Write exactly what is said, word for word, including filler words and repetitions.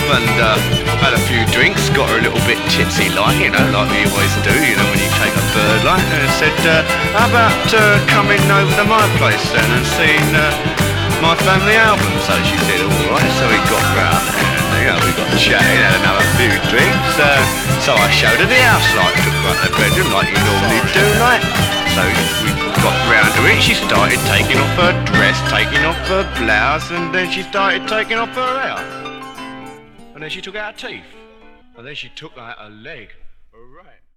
and uh, had a few drinks, got her a little bit tipsy like, you know, like we always do, you know, when you take a bird like, and said, uh, how about uh, coming over to my place then and seeing uh, my family album? So she said, all right, so we got round and, you know, we got chatting, had another few drinks, uh, so I showed her the house, like, took her up to the bedroom like you normally do, like, so we got round to it, she started taking off her dress, taking off her blouse, and then she started taking off her hair. And then she took out her teeth. And then she took out her leg. Right.